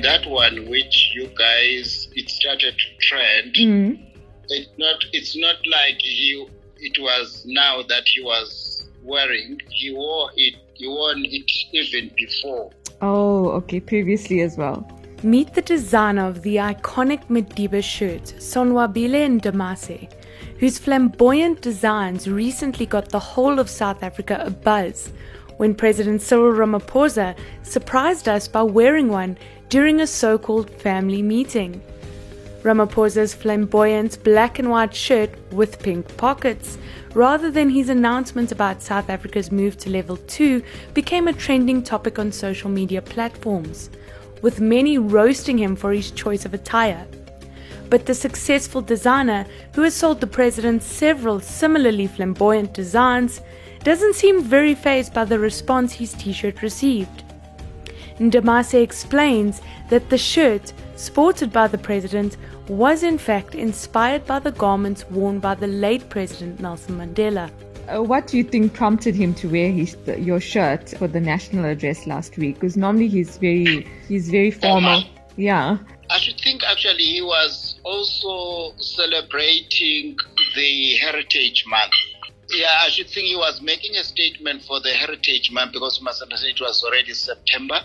that one which you guys, it started to trend. It's not like it was now that he was wearing. He wore it even before. Oh, okay, previously as well. Meet the designer of the iconic Madiba shirt, Sonwabile Ndamase, whose flamboyant designs recently got the whole of South Africa abuzz when President Cyril Ramaphosa surprised us by wearing one during a so-called family meeting. Ramaphosa's flamboyant black and white shirt with pink pockets, rather than his announcement about South Africa's move to level 2, became a trending topic on social media platforms, with many roasting him for his choice of attire. But the successful designer, who has sold the president several similarly flamboyant designs, doesn't seem very fazed by the response his t-shirt received. Ndamase explains that the shirt, sported by the president, was in fact inspired by the garments worn by the late President Nelson Mandela. What do you think prompted him to wear your shirt for the national address last week? Because normally he's very formal. Yeah. I should think actually he was also celebrating the Heritage Month. Yeah, I should think he was making a statement for the Heritage Month because you must understand it was already September.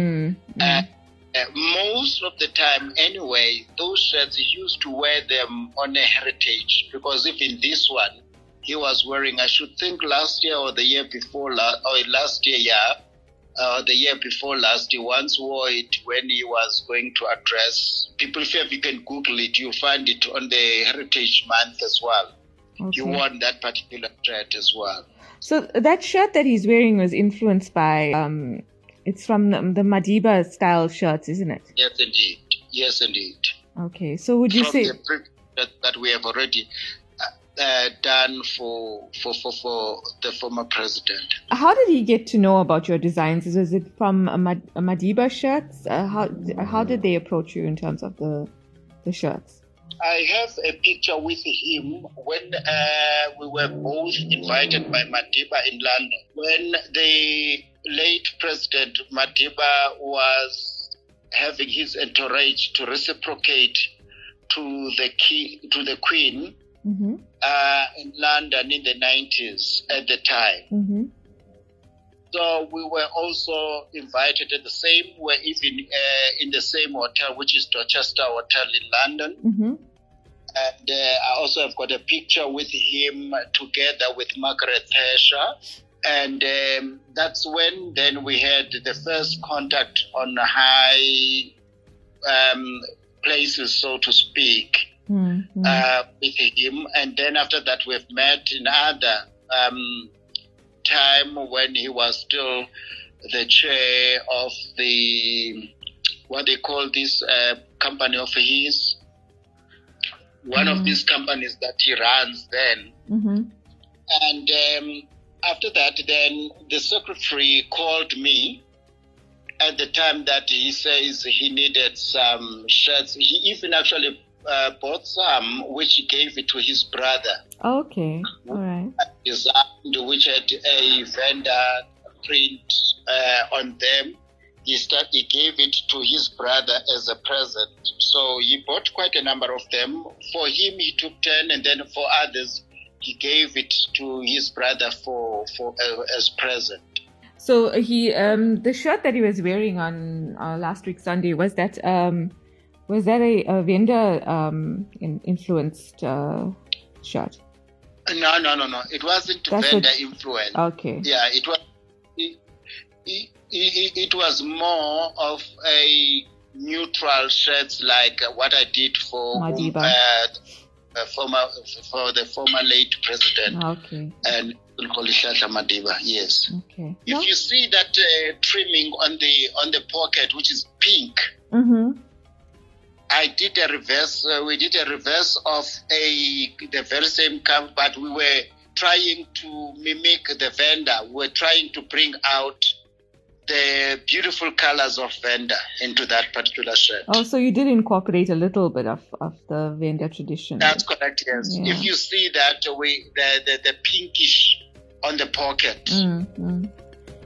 Most of the time anyway, those shirts, he used to wear them on a heritage, because even this one he was wearing, I should think last year or the year before last year, the year before last, he once wore it when he was going to address people. If you can Google it, you'll find it on the Heritage Month as well. Okay. He wore that particular shirt as well. So that shirt that he's wearing was influenced by, it's from the Madiba style shirts, isn't it? Yes, indeed. Okay, so would you say that we have already done for the former president? How did he get to know about your designs? Was it from Madiba shirts? How did they approach you in terms of the shirts? I have a picture with him when we were both invited by Madiba in London. When the late President Madiba was having his entourage to reciprocate to the Queen in London in the 90s at the time. So we were also invited at the same, we're even in the same hotel, which is Dorchester Hotel in London. And I also have got a picture with him together with Margaret Thatcher. And that's when then we had the first contact on high places, so to speak, with him. And then after that, we've met in other time when he was still the chair of the, what they call this company of his, one of these companies that he runs then. And after that, then the secretary called me at the time that he says he needed some shirts. He even actually bought some, which he gave it to his brother. Okay, all right. Designed, which had a vendor print on them. He gave it to his brother as a present. So he bought quite a number of them. For him, he took 10, and then for others, he gave it to his brother for as present. So he, the shirt that he was wearing on last week Sunday, was that a vendor influenced shirt? No. It wasn't vendor influenced. Okay. Yeah, it was. It was more of a neutral shirt, like what I did for Madiba. For the former late president. Okay. And Madiba, yes. Okay. If you see that trimming on the pocket, which is pink, I did a reverse. We did a reverse of the very same cover, but we were trying to mimic the vendor. We were trying to bring out the beautiful colors of vendor into that particular shirt. Oh, so you did incorporate a little bit of the vendor tradition. That's correct, yes. Yeah. If you see that the pinkish on the pocket.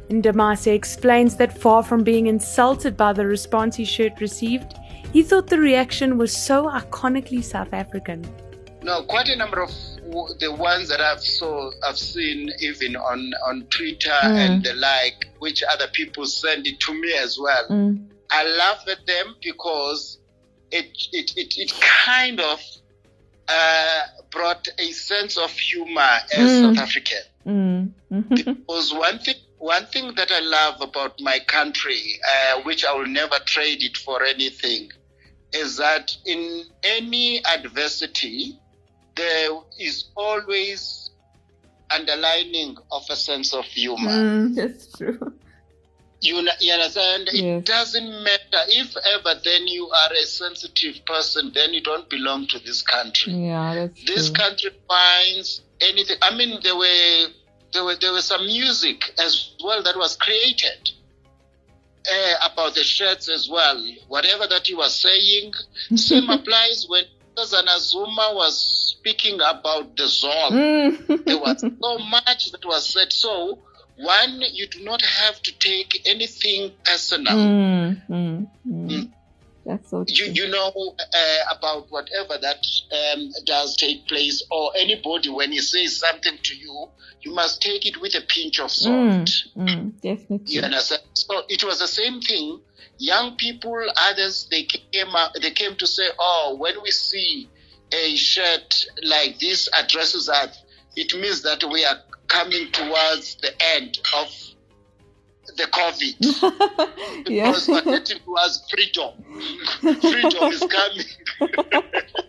Ndamase explains that far from being insulted by the response his shirt received, he thought the reaction was so iconically South African. No, quite a number of the ones that I've seen even on Twitter and the like, which other people send it to me as well. I laugh at them because it kind of brought a sense of humor as South African. Because one thing that I love about my country, which I will never trade it for anything, is that in any adversity, there is always underlining of a sense of humor. That's true. You understand? Yes. It doesn't matter. If ever then you are a sensitive person, then you don't belong to this country. Yeah, that's This true. country finds anything. I mean, there were some music as well that was created about the shirts as well. Whatever that he was saying, same applies when Zana Zuma was speaking about the zone. There was so much that was said. So, one, you do not have to take anything personal. That's so true. You know about whatever that does take place, or anybody when he says something to you, you must take it with a pinch of salt. Definitely. You understand? So it was the same thing. Young people, others, they came to say, oh, when we see a shirt like this addresses us, it means that we are coming towards the end of the COVID. Because we're getting towards freedom. Freedom is coming.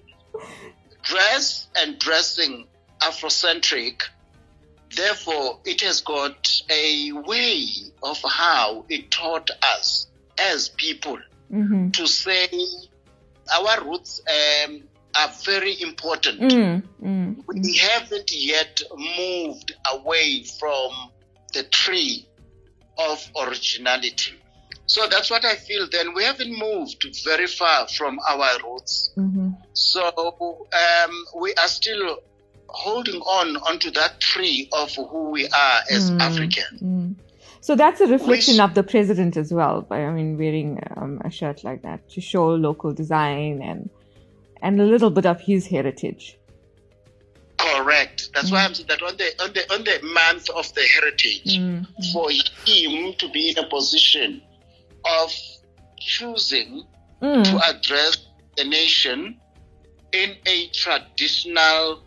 Dress and dressing Afrocentric, therefore, it has got a way of how it taught us as people to say our roots are very important. We haven't yet moved away from the tree of originality. So that's what I feel then. We haven't moved very far from our roots. So we are still holding on onto that tree of who we are as Africans. So that's a reflection of the president as well, by wearing a shirt like that to show local design and a little bit of his heritage. Correct. That's why I'm saying that on the month of the heritage, for him to be in a position of choosing to address the nation in a traditional,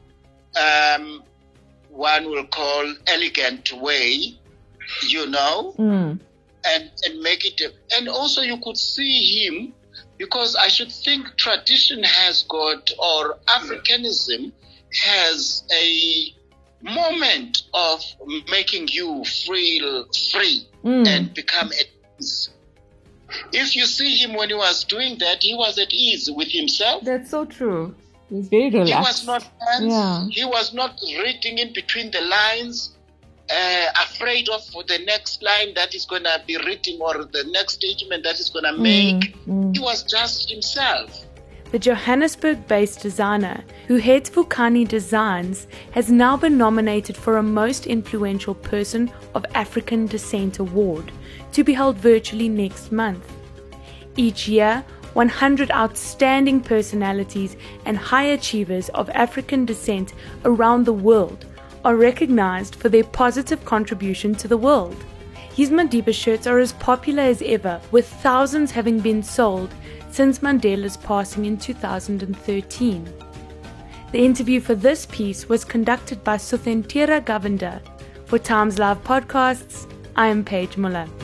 one will call elegant way, and make it. And also you could see him, because I should think tradition has got, or Africanism has a moment of making you feel free and become at ease. If you see him when he was doing that, he was at ease with himself. That's so true. He was very relaxed. He was not tense. He was not reading in between the lines, afraid of the next line that is going to be written or the next statement that is going to make. He was just himself. The Johannesburg-based designer who heads Vukani Designs has now been nominated for a Most Influential Person of African Descent award to be held virtually next month. Each year, 100 outstanding personalities and high achievers of African descent around the world are recognized for their positive contribution to the world. His Madiba shirts are as popular as ever, with thousands having been sold since Mandela's passing in 2013. The interview for this piece was conducted by Suthentira Govender. For Times Live Podcasts, I am Paige Muller.